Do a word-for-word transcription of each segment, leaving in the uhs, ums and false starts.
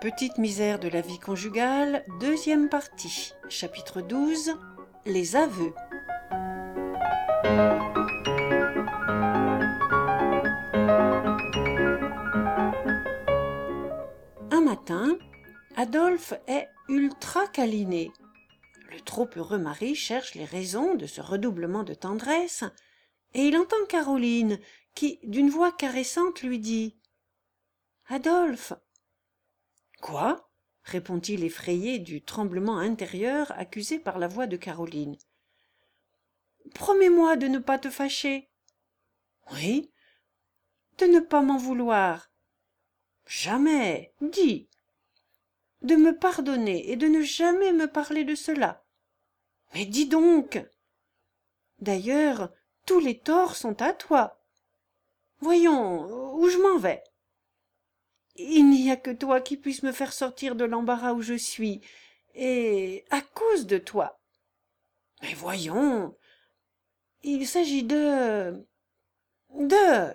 Petite misère de la vie conjugale, deuxième partie, chapitre douze, les aveux. Un matin, Adolphe est ultra câliné. Le trop heureux mari cherche les raisons de ce redoublement de tendresse, et il entend Caroline qui, d'une voix caressante, lui dit « Adolphe !» « Quoi ?» répond-il effrayé du tremblement intérieur accusé par la voix de Caroline. « Promets-moi de ne pas te fâcher. »« Oui. »« De ne pas m'en vouloir. »« Jamais. Dis. »« De me pardonner et de ne jamais me parler de cela. »« Mais dis donc. »« D'ailleurs, tous les torts sont à toi. »« Voyons, où je m'en vais. » Il n'y a que toi qui puisse me faire sortir de l'embarras où je suis, et à cause de toi. Mais voyons, il s'agit de... de...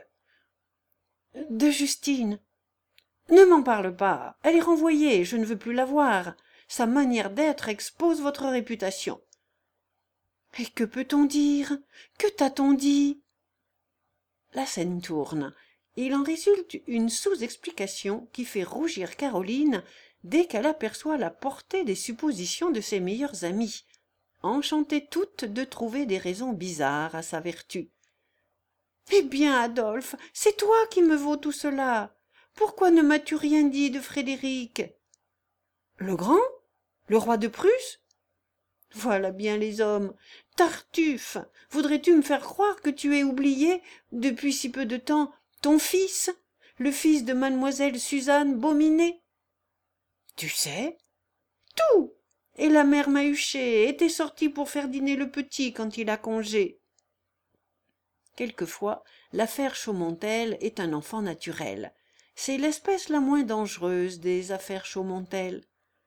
de Justine. Ne m'en parle pas, elle est renvoyée, je ne veux plus la voir. Sa manière d'être expose votre réputation. Et que peut-on dire? Que t'a-t-on dit? La scène tourne. Il en résulte une sous-explication qui fait rougir Caroline dès qu'elle aperçoit la portée des suppositions de ses meilleures amies, enchantées toutes de trouver des raisons bizarres à sa vertu. « Eh bien, Adolphe, c'est toi qui me vaux tout cela. Pourquoi ne m'as-tu rien dit de Frédéric? »« Le grand? Le roi de Prusse? Voilà bien les hommes. Tartuffe, voudrais-tu me faire croire que tu aies oublié, depuis si peu de temps, ton fils, le fils de mademoiselle Suzanne Beauminet? Tu sais tout. Et la mère Mahuchet était sortie pour faire dîner le petit quand il a congé. Quelquefois, l'affaire Chaumontel est un enfant naturel. C'est l'espèce la moins dangereuse des affaires Chaumontel.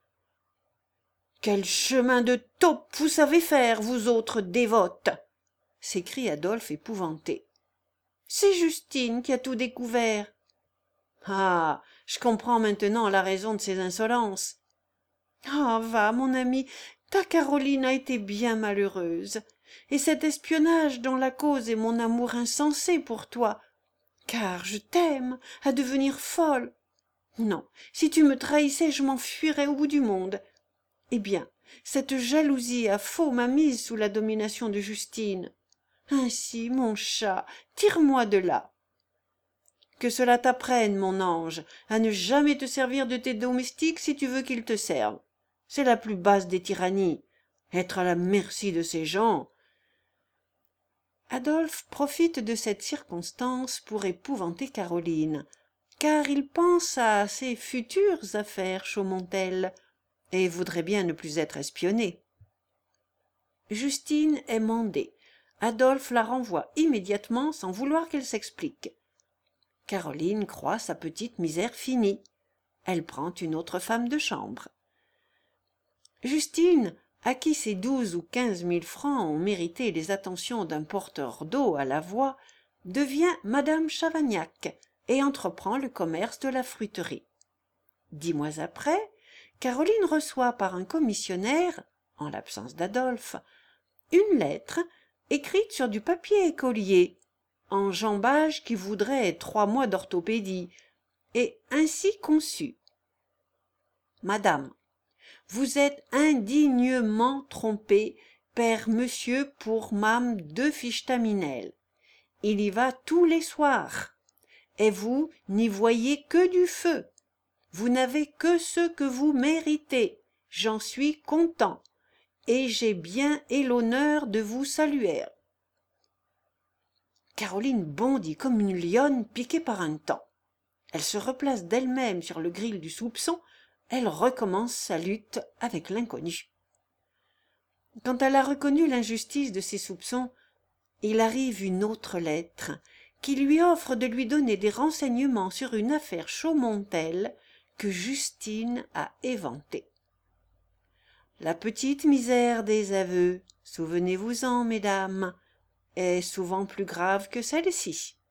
Quel chemin de taupe vous savez faire, vous autres dévotes! S'écrie Adolphe épouvanté. C'est Justine qui a tout découvert. Ah, je comprends maintenant la raison de ces insolences. Ah, va, mon ami, ta Caroline a été bien malheureuse. Et cet espionnage dont la cause est mon amour insensé pour toi, car je t'aime à devenir folle. Non, si tu me trahissais, je m'enfuirais au bout du monde. Eh bien, cette jalousie à faux m'a mise sous la domination de Justine. Ainsi, mon chat, tire-moi de là. Que cela t'apprenne, mon ange, à ne jamais te servir de tes domestiques si tu veux qu'ils te servent. C'est la plus basse des tyrannies, être à la merci de ces gens. Adolphe profite de cette circonstance pour épouvanter Caroline, car il pense à ses futures affaires Chaumontel, et voudrait bien ne plus être espionné. Justine est mandée. Adolphe la renvoie immédiatement sans vouloir qu'elle s'explique. Caroline croit sa petite misère finie. Elle prend une autre femme de chambre. Justine, à qui ces douze ou quinze mille francs ont mérité les attentions d'un porteur d'eau à la voix, devient madame Chavagnac et entreprend le commerce de la fruiterie. Dix mois après, Caroline reçoit par un commissionnaire, en l'absence d'Adolphe, une lettre écrite sur du papier écolier, en jambage qui voudrait trois mois d'orthopédie, et ainsi conçue. Madame, vous êtes indignement trompée, père monsieur pour Mame de Fichtaminel. Il y va tous les soirs, et vous n'y voyez que du feu. Vous n'avez que ce que vous méritez, j'en suis content, et j'ai bien et l'honneur de vous saluer. Caroline bondit comme une lionne piquée par un taon. Elle se replace d'elle-même sur le gril du soupçon, elle recommence sa lutte avec l'inconnu. Quand elle a reconnu l'injustice de ses soupçons, il arrive une autre lettre qui lui offre de lui donner des renseignements sur une affaire Chaumontel que Justine a éventée. La petite misère des aveux, souvenez-vous-en, mesdames, est souvent plus grave que celle-ci.